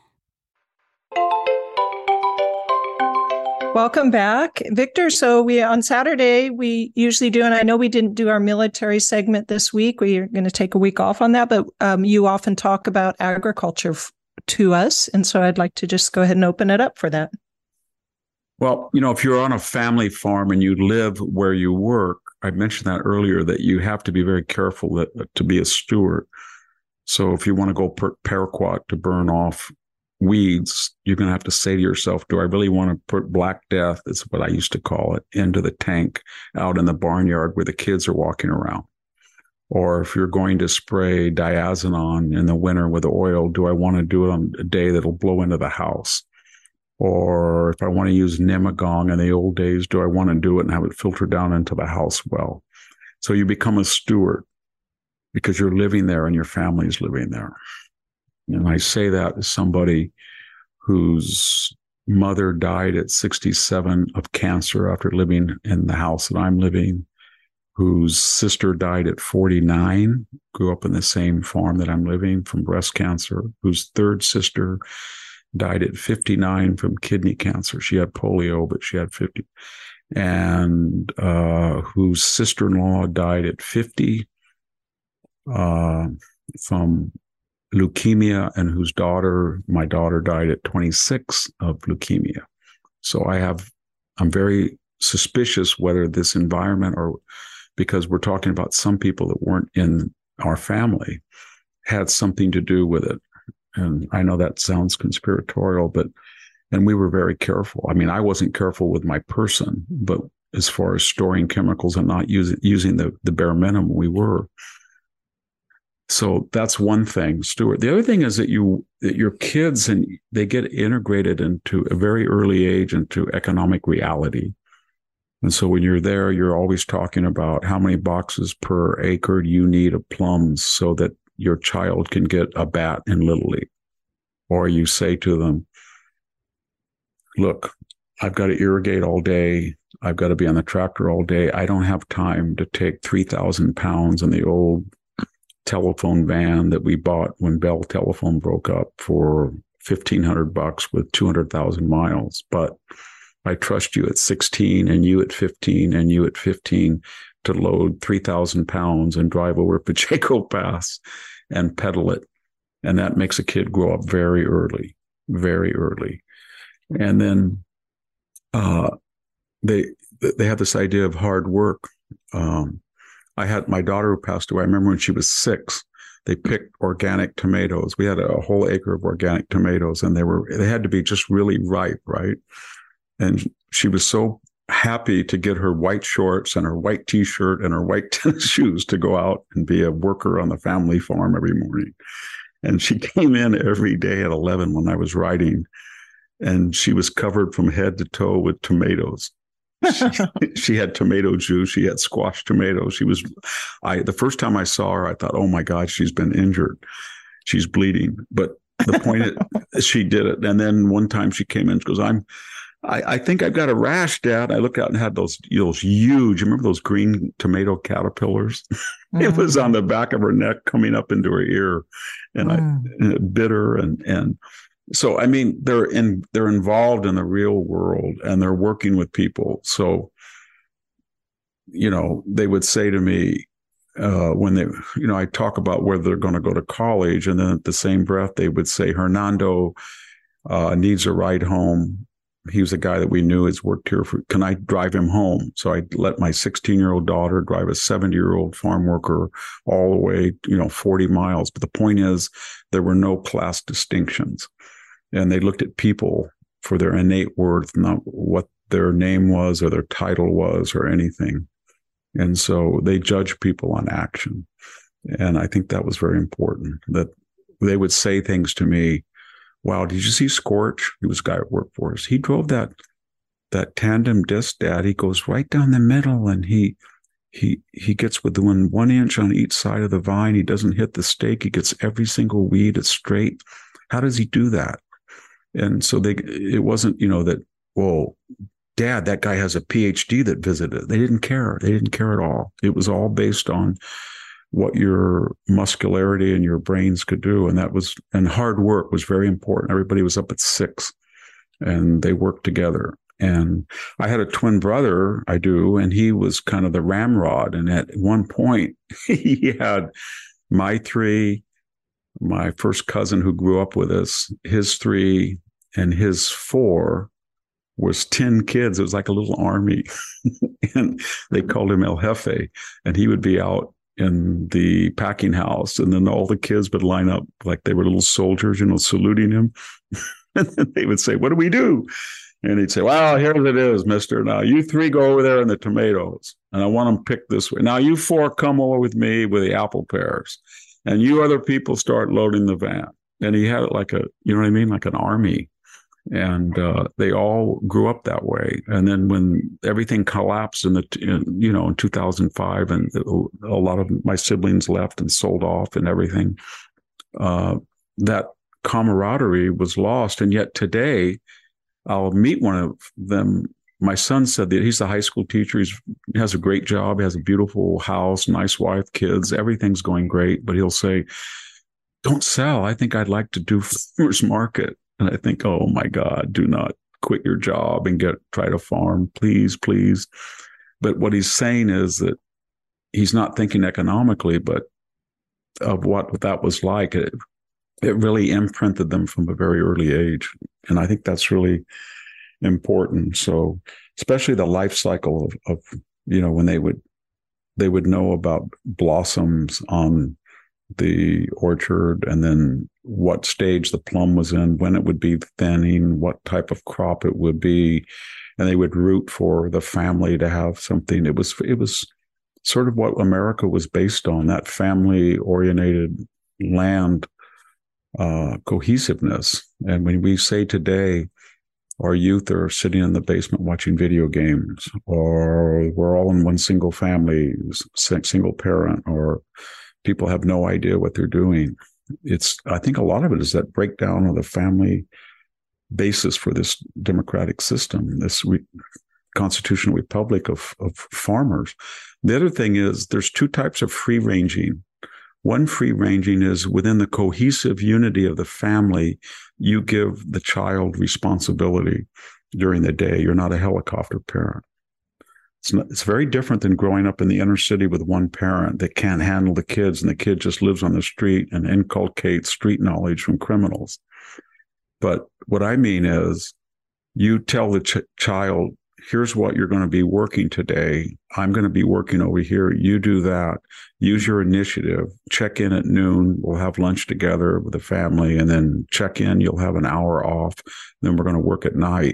Welcome back, Victor. So on Saturday, we usually do, and I know we didn't do our military segment this week. We are going to take a week off on that, but you often talk about agriculture to us. And so I'd like to just go ahead and open it up for that. Well, if you're on a family farm and you live where you work, I mentioned that earlier, that you have to be very careful to be a steward. So if you want to go paraquat to burn off weeds, you're going to have to say to yourself, do I really want to put Black Death, is what I used to call it, into the tank out in the barnyard where the kids are walking around? Or if you're going to spray diazinon in the winter with oil, do I want to do it on a day that'll blow into the house? Or if I want to use Nemagong in the old days, do I want to do it and have it filter down into the house well? So you become a steward because you're living there and your family's living there. And I say that as somebody whose mother died at 67 of cancer after living in the house that I'm living, whose sister died at 49, grew up in the same farm that I'm living, from breast cancer, whose third sister died at 59 from kidney cancer. She had polio, but she had 50. And whose sister-in-law died at 50 from leukemia, and whose my daughter died at 26 of leukemia. So I'm very suspicious whether this environment, or because we're talking about some people that weren't in our family, had something to do with it. And I know that sounds conspiratorial, and we were very careful. I mean, I wasn't careful with my person, but as far as storing chemicals and not using the bare minimum, we were. So that's one thing, Stuart. The other thing is that your kids, and they get integrated into a very early age into economic reality. And so when you're there, you're always talking about how many boxes per acre you need of plums so that your child can get a bat in Little League. Or you say to them, look, I've got to irrigate all day. I've got to be on the tractor all day. I don't have time to take 3,000 pounds in the old telephone van that we bought when Bell Telephone broke up for $1,500 with 200,000 miles. But I trust you at 16 and you at 15 and you at 15 to load 3,000 pounds and drive over Pacheco Pass and pedal it. And that makes a kid grow up very early, very early. And then they have this idea of hard work. I had my daughter who passed away. I remember when she was 6, they picked organic tomatoes. We had a whole acre of organic tomatoes, and they had to be just really ripe, right? And she was so happy to get her white shorts and her white T-shirt and her white tennis shoes to go out and be a worker on the family farm every morning. And she came in every day at 11 when I was writing, and she was covered from head to toe with tomatoes. She had tomato juice. She had squash tomatoes. The first time I saw her, I thought, oh my God, she's been injured. She's bleeding. But the point is, she did it. And then one time she came in and she goes, I think I've got a rash, Dad. I looked out and had those huge, remember those green tomato caterpillars? It was on the back of her neck coming up into her ear, and it bit her. And so, I mean, they're involved in the real world, and they're working with people. So, they would say to me, when they, I talk about whether they're going to go to college, and then at the same breath, they would say, Hernando needs a ride home. He was a guy that we knew has worked here. Can I drive him home? So I let my 16-year-old daughter drive a 70-year-old farm worker all the way, 40 miles. But the point is, there were no class distinctions. And they looked at people for their innate worth, not what their name was or their title was or anything. And so they judged people on action. And I think that was very important, that they would say things to me. Wow, did you see Scorch? He was a guy that worked for us. He drove that tandem disc, Dad. He goes right down the middle, and he gets within 1 inch on each side of the vine. He doesn't hit the stake. He gets every single weed. It's straight. How does he do that? And so it wasn't, that, well, Dad, that guy has a PhD that visited. They didn't care. They didn't care at all. It was all based on what your muscularity and your brains could do. And hard work was very important. Everybody was up at 6 and they worked together. And I had a twin brother, and he was kind of the ramrod. And at one point he had my 3, my first cousin who grew up with us, his 3, and his 4 was 10 kids. It was like a little army. And they called him El Jefe. And he would be out in the packing house, and then all the kids would line up like they were little soldiers, saluting him. And then they would say, "What do we do?" And he'd say, "Well, here it is, mister. Now you 3 go over there in the tomatoes, and I want them picked this way. Now you 4 come over with me with the apple pears, and you other people start loading the van." And he had it like like an army. And they all grew up that way. And then when everything collapsed in 2005, and a lot of my siblings left and sold off and everything, that camaraderie was lost. And yet today, I'll meet one of them. My son said that he's a high school teacher. He has a great job. He has a beautiful house, nice wife, kids. Everything's going great. But he'll say, "Don't sell. I think I'd like to do farmers market." And I think, oh my God, do not quit your job and try to farm, please, please. But what he's saying is that he's not thinking economically, but of what that was like. It really imprinted them from a very early age. And I think that's really important. So especially the life cycle of when they would know about blossoms on the orchard, and then what stage the plum was in, when it would be thinning, what type of crop it would be, and they would root for the family to have something. It was sort of what America was based on, that family-oriented land cohesiveness. And when we say today our youth are sitting in the basement watching video games, or we're all in one single family, single parent, or people have no idea what they're doing. I think a lot of it is that breakdown of the family basis for this democratic system, this constitutional republic of farmers. The other thing is there's 2 types of free ranging. One free ranging is within the cohesive unity of the family, you give the child responsibility during the day. You're not a helicopter parent. It's very different than growing up in the inner city with one parent that can't handle the kids, and the kid just lives on the street and inculcates street knowledge from criminals. But what I mean is, you tell the child, here's what you're going to be working today. I'm going to be working over here. You do that. Use your initiative. Check in at noon. We'll have lunch together with the family, and then check in. You'll have an hour off. Then we're going to work at night.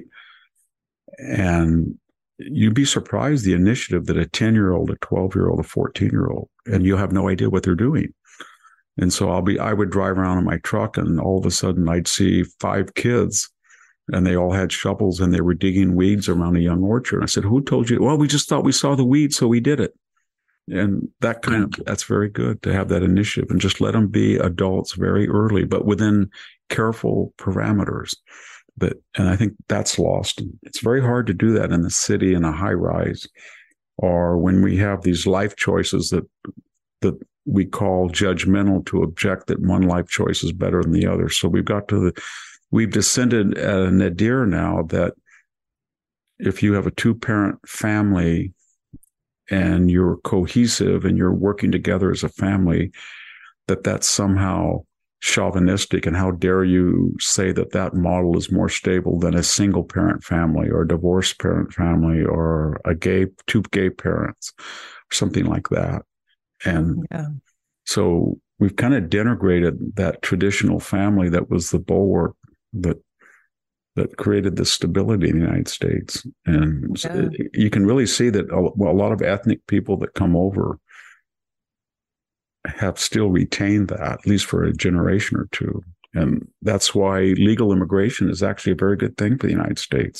And you'd be surprised the initiative that a 10-year-old, a 12-year-old, a 14-year-old, and you have no idea what they're doing. And so I would drive around in my truck, and all of a sudden I'd see 5 kids and they all had shovels and they were digging weeds around a young orchard. I said, who told you? Well, we just thought we saw the weeds, so we did it. And that's very good to have that initiative and just let them be adults very early, but within careful parameters. And I think that's lost. It's very hard to do that in the city in a high rise, or when we have these life choices that we call judgmental to object that one life choice is better than the other. So we've descended at a nadir now that if you have a 2-parent family and you're cohesive and you're working together as a family, that's somehow chauvinistic. And how dare you say that model is more stable than a single parent family or a divorced parent family or two gay parents, or something like that. And so we've kind of denigrated that traditional family that was the bulwark that created the stability in the United States. And you can really see that a lot of ethnic people that come over have still retained that, at least for a generation or two. And that's why legal immigration is actually a very good thing for the United States.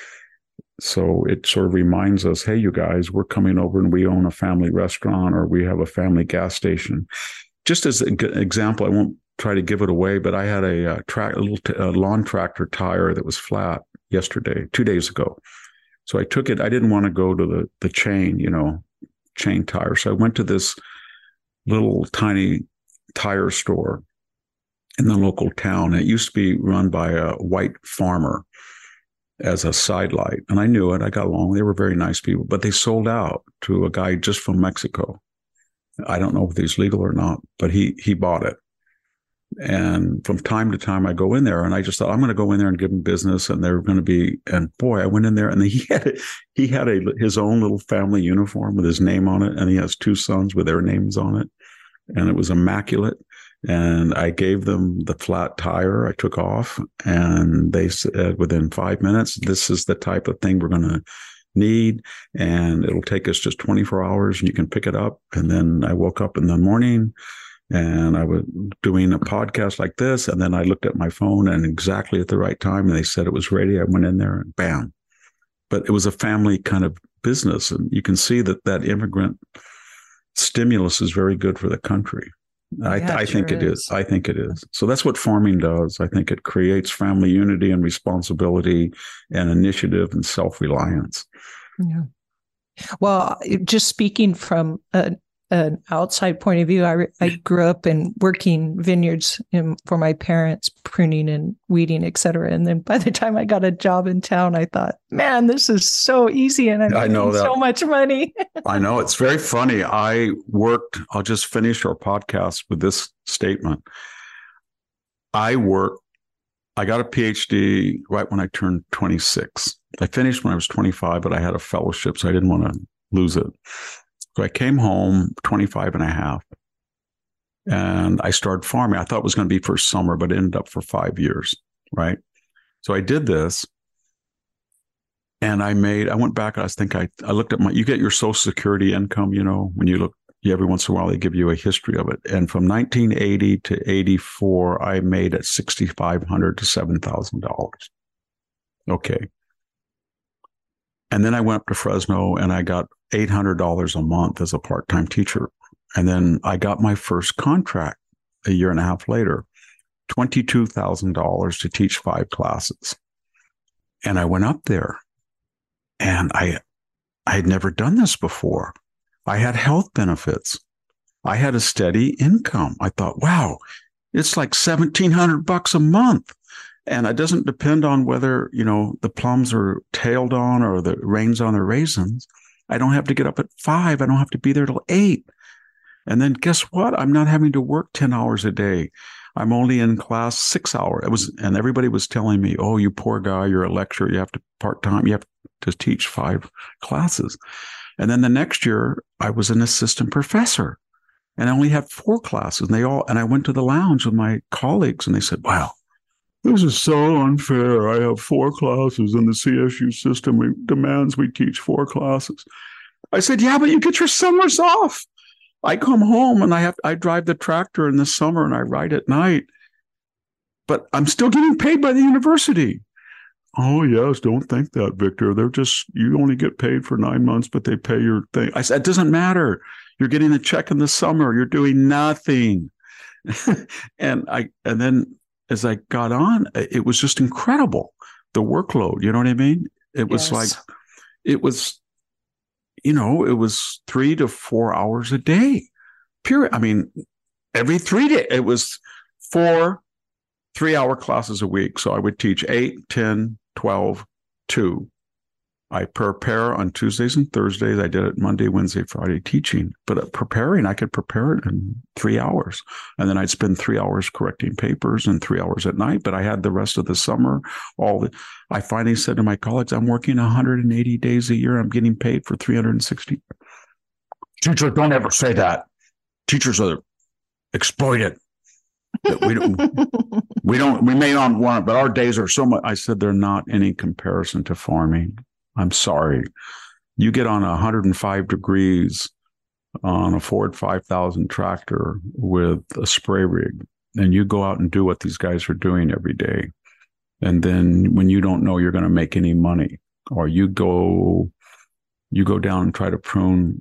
So it sort of reminds us, hey, you guys, we're coming over and we own a family restaurant or we have a family gas station. Just as an example, I won't try to give it away, but I had a lawn tractor tire that was flat 2 days ago. So I took it. I didn't want to go to the chain, chain tire. So I went to this little tiny tire store in the local town. It used to be run by a white farmer as a sidelight. And I knew it. I got along. They were very nice people, but they sold out to a guy just from Mexico. I don't know if he's legal or not, but he bought it. And from time to time I go in there and I just thought, I'm going to go in there and give him business. And they're going to be, and boy, I went in there and he had his own little family uniform with his name on it. And he has 2 sons with their names on it. And it was immaculate. And I gave them the flat tire I took off. And they said within 5 minutes, this is the type of thing we're going to need. And it'll take us just 24 hours and you can pick it up. And then I woke up in the morning and I was doing a podcast like this. And then I looked at my phone and exactly at the right time, and they said it was ready. I went in there and bam. But it was a family kind of business. And you can see that immigrant stimulus is very good for the country. I think it is. I think it is. So that's what farming does. I think it creates family unity and responsibility and initiative and self-reliance. Yeah. Well, just speaking from an outside point of view, I grew up in working vineyards for my parents, pruning and weeding, et cetera. And then by the time I got a job in town, I thought, man, this is so easy. And I'm making so much money. I know. It's very funny. I'll just finish our podcast with this statement. I got a PhD right when I turned 26. I finished when I was 25, but I had a fellowship, so I didn't want to lose it. So I came home 25 and a half and I started farming. I thought it was going to be for summer, but it ended up for 5 years, right? So I did this and I went back, I looked at you get your Social Security income, when you look, every once in a while, they give you a history of it. And from 1980 to 84, I made it $6,500 to $7,000. Okay. And then I went up to Fresno and I got $800 a month as a part-time teacher. And then I got my first contract a year and a half later, $22,000 to teach 5 classes. And I went up there and I had never done this before. I had health benefits. I had a steady income. I thought, wow, it's like $1,700 a month. And it doesn't depend on whether, the plums are tailed on or the rain's on the raisins. I don't have to get up at 5. I don't have to be there till 8. And then guess what? I'm not having to work 10 hours a day. I'm only in class 6 hours. And everybody was telling me, oh, you poor guy, you're a lecturer. You have to part-time. You have to teach 5 classes. And then the next year I was an assistant professor and I only had 4 classes. And I went to the lounge with my colleagues and they said, wow, this is so unfair. I have 4 classes and the CSU system demands we teach 4 classes. I said, yeah, but you get your summers off. I come home and I drive the tractor in the summer and I ride at night, but I'm still getting paid by the university. Oh, yes. Don't think that, Victor. You only get paid for 9 months, but they pay your thing. I said, it doesn't matter. You're getting a check in the summer. You're doing nothing. And then as I got on, it was just incredible. The workload, you know what I mean? It was it was 3 to 4 hours a day, period. I mean, every 3 days, it was 4 3-hour classes a week. So I would teach 8, 10, 12, 2. I prepare on Tuesdays and Thursdays. I did it Monday, Wednesday, Friday teaching. But preparing, I could prepare it in 3 hours. And then I'd spend 3 hours correcting papers and 3 hours at night. But I had the rest of the summer. I finally said to my colleagues, I'm working 180 days a year. I'm getting paid for 360. Teachers, don't ever say that. Teachers are exploited. We may not want it, but our days are so much. I said, they're not any comparison to farming. I'm sorry. You get on 105 degrees on a Ford 5000 tractor with a spray rig, and you go out and do what these guys are doing every day. And then when you don't know you're going to make any money, or you go down and try to prune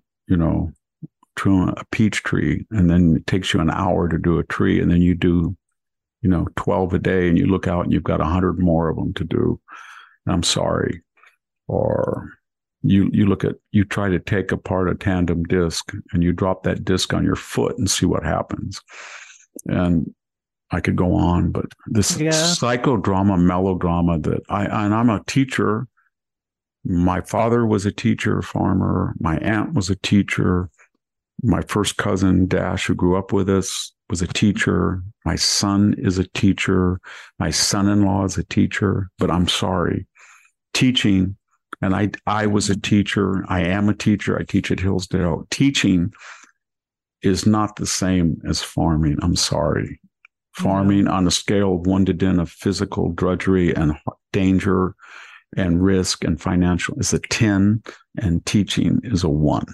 a peach tree, and then it takes you an hour to do a tree, and then you do 12 a day, and you look out and you've got 100 more of them to do. I'm sorry. Or you try to take apart a tandem disc, and you drop that disc on your foot and see what happens. And I could go on, but this psychodrama, melodrama and I'm a teacher. My father was a teacher, farmer. My aunt was a teacher. My first cousin, Dash, who grew up with us, was a teacher. My son is a teacher. My son-in-law is a teacher. But I'm sorry, teaching, and I was a teacher. I am a teacher. I teach at Hillsdale. Teaching is not the same as farming. I'm sorry. Farming on a scale of 1 to 10 of physical drudgery and danger and risk and financial is a 10, and teaching is a 1.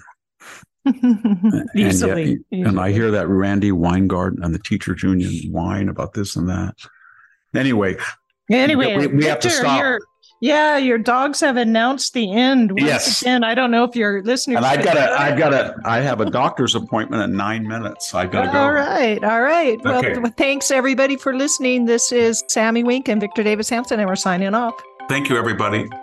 Easily. And I hear that Randy Weingarten and the Teachers Union whine about this and that. Anyway, we have to stop. Your dogs have announced the end. Once again, I don't know if your listeners. And I have a doctor's appointment in 9 minutes. I gotta go. All right. Okay. Well, thanks everybody for listening. This is Sammy Wink and Victor Davis Hanson, and we're signing off. Thank you, everybody.